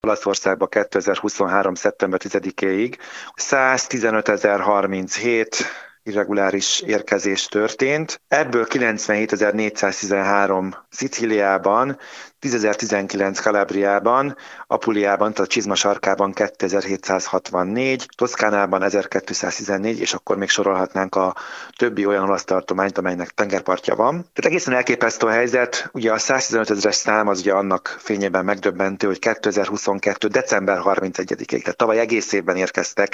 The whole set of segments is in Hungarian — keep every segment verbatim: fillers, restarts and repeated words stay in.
Olaszországba kétezer-huszonhárom. szeptember tizedikéig száztizenötezer-harminchét irreguláris érkezés történt. Ebből kilencvenhétezer-négyszáztizenhárom Szicíliában, tízezer-tizenkilenc Calabriában, Apuliában, tehát Csizma sarkában kétezer-hétszázhatvannégy, Toszkánában ezerkétszáztizennégy, és akkor még sorolhatnánk a többi olyan olasz tartományt, amelynek tengerpartja van. Tehát egészen elképesztő a helyzet. Ugye a száztizenöt ezeres szám az ugye annak fényében megdöbbentő, hogy kétezer-huszonkettő. december harmincegyedikéig, tehát tavaly egész évben érkeztek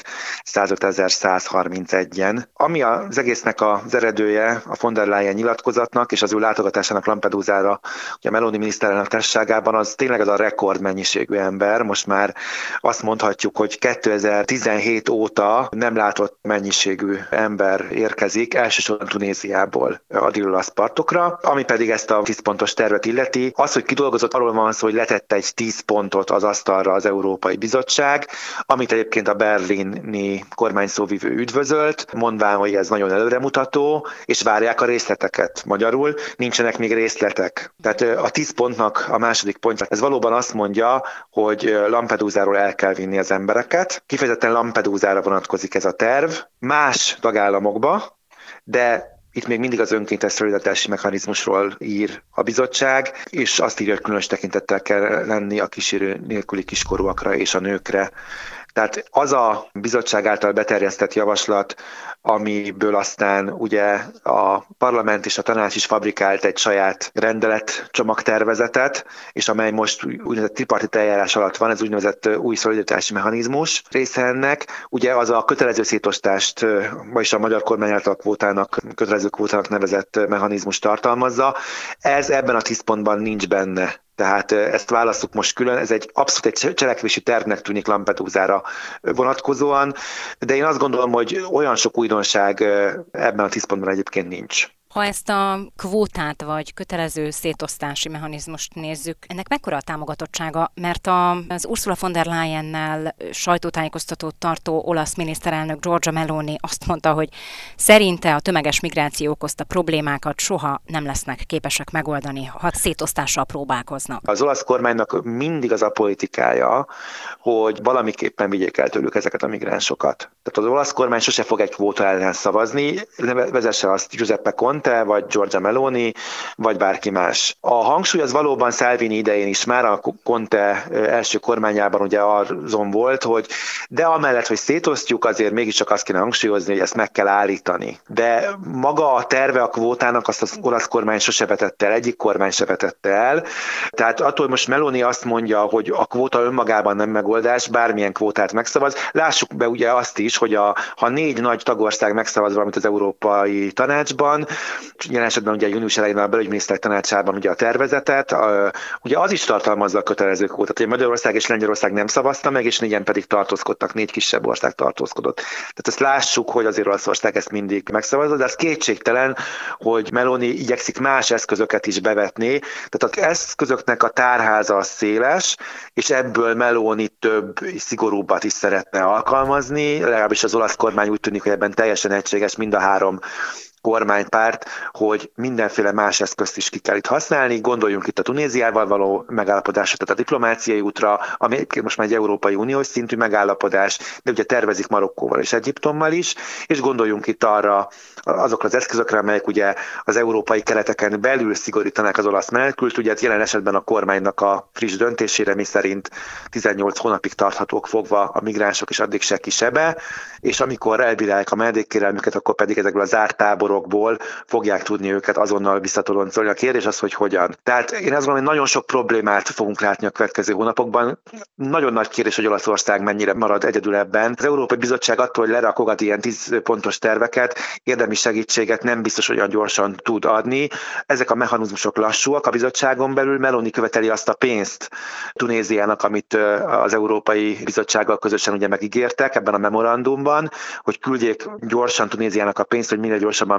százötezer-százharmincegyen. Ami az egésznek az eredője a von der Leyen nyilatkozatnak és az ő látogatásának Lampedusára, ugye a Meloni miniszterelnök társaságában, az tényleg az a rekordmennyiségű ember. Most már azt mondhatjuk, hogy kétezer-tizenhét óta nem látott mennyiségű ember érkezik, elsősorban Tunéziából a dél-olasz partokra, ami pedig ezt a tíz pontos tervet illeti. Az, hogy kidolgozott, arról van szó, hogy letette egy tíz pontot az asztalra az Európai Bizottság, amit egyébként a berlini kormányszóvivő üdvözölt, mondván, hogy ez nagyon előremutató, és várják a részleteket. Magyarul nincsenek még részletek. Tehát a tíz pontnak a második pontja, ez valóban azt mondja, hogy Lampedusáról el kell vinni az embereket. Kifejezetten Lampedusára vonatkozik ez a terv, más tagállamokba, de itt még mindig az önkéntes szolidaritási mechanizmusról ír a bizottság, és azt írja, hogy különös tekintettel kell lenni a kísérő nélküli kiskorúakra és a nőkre. Tehát az a bizottság által beterjesztett javaslat, amiből aztán ugye a parlament és a tanács is fabrikált egy saját rendeletcsomagtervezetet, és amely most úgynevezett tripartit eljárás alatt van, ez úgynevezett új szolidaritási mechanizmus része ennek. Ugye az a kötelező szétosztást, vagyis a magyar kormány által kvótának, kötelező kvótának nevezett mechanizmus tartalmazza. Ez ebben a tíz pontban nincs benne. Tehát ezt válasszuk most külön, ez egy abszolút egy cselekvési tervnek tűnik Lampedusára vonatkozóan, de én azt gondolom, hogy olyan sok újdonság ebben a tíz pontban egyébként nincs. Ha ezt a kvótát vagy kötelező szétosztási mechanizmust nézzük, ennek mekkora a támogatottsága? Mert az Ursula von der Leyennel sajtótájékoztatót tartó olasz miniszterelnök Giorgia Meloni azt mondta, hogy szerinte a tömeges migráció okozta problémákat soha nem lesznek képesek megoldani, ha szétosztással próbálkoznak. Az olasz kormánynak mindig az a politikája, hogy valamiképpen vigyék el tőlük ezeket a migránsokat. Tehát az olasz kormány sose fog egy kvóta ellen szavazni, vezesse azt Giuseppe Conte, vagy Giorgia Meloni, vagy bárki más. A hangsúly az valóban Salvini idején is már a Conte első kormányában ugye azon volt, hogy de amellett, hogy szétosztjuk, azért mégiscsak azt kéne hangsúlyozni, hogy ezt meg kell állítani. De maga a terve a kvótának azt az olasz kormány sose vetette el, egyik kormány se vetette el. Tehát attól, hogy most Meloni azt mondja, hogy a kvóta önmagában nem megoldás, bármilyen kvótát megszavaz. Lássuk be ugye azt is, hogy a, ha négy nagy tagország megszavaz valamit az Európai Tanácsban, jelen esetben ugye június elején a belügyminiszterek tanácsában ugye a tervezetet, ugye az is tartalmazza a kötelező kvótát, hogy Magyarország és Lengyelország nem szavazta meg, és négyen pedig tartózkodtak, négy kisebb ország tartózkodott. Tehát ezt lássuk, hogy azért Olaszország ezt mindig megszavazza, de az kétségtelen, hogy Meloni igyekszik más eszközöket is bevetni, tehát az eszközöknek a tárháza széles, és ebből Meloni több szigorúbbat is szeretne alkalmazni, legalábbis az olasz kormány úgy tűnik, hogy ebben teljesen egységes mind a három kormánypárt, hogy mindenféle más eszközt is ki kell itt használni. Gondoljunk itt a Tunéziával való megállapodásra, tehát a diplomáciai útra, ami most már egy Európai Uniós szintű megállapodás, de ugye tervezik Marokkóval és Egyiptommal is, és gondoljunk itt arra azokra az eszközökre, amelyek ugye az európai kereteken belül szigorítanák az olasz menekültügyet, jelen esetben a kormánynak a friss döntésére, miszerint tizennyolc hónapig tarthatók fogva a migránsok, és addig se kisebe, és amikor elbírálják a menedékkérelmüket, akkor pedig ezekből a zárt táborokból fogják tudni őket azonnal visszatoloncolni. A kérdés az, hogy hogyan. Tehát én azt gondolom, hogy nagyon sok problémát fogunk látni a következő hónapokban. Nagyon nagy kérdés, hogy Olaszország mennyire marad egyedül ebben. Az Európai Bizottság attól, hogy lerakogat ilyen tíz pontos terveket, érdemi segítséget nem biztos, hogy olyan gyorsan tud adni. Ezek a mechanizmusok lassúak a bizottságon belül. Meloni követeli azt a pénzt Tunéziának, amit az Európai Bizottsággal közösen ugye megígértek ebben a memorandumban, hogy küldjék gyorsan Tunéziának a pénzt, hogy minél gyorsabban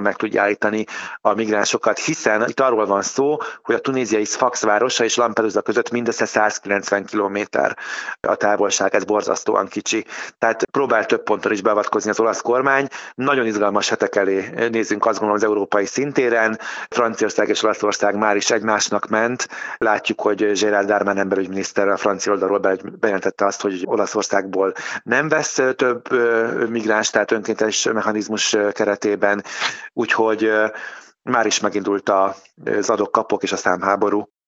meg tudja állítani a migránsokat, hiszen itt arról van szó, hogy a tunéziai Sfax városa és Lampedusa között mindössze száz kilencven kilométer a távolság, ez borzasztóan kicsi. Tehát próbál több ponton is beavatkozni az olasz kormány. Nagyon izgalmas hetek elé nézünk, azt gondolom, az európai szintéren. Franciaország és Olaszország már is egymásnak ment. Látjuk, hogy Gérald Darmanin belügyminiszter a francia oldalról bejelentette azt, hogy Olaszországból nem vesz több migráns, tehát önkéntes mechanizmus keretében. Úgyhogy már is megindult az adok-kapok és a számháború.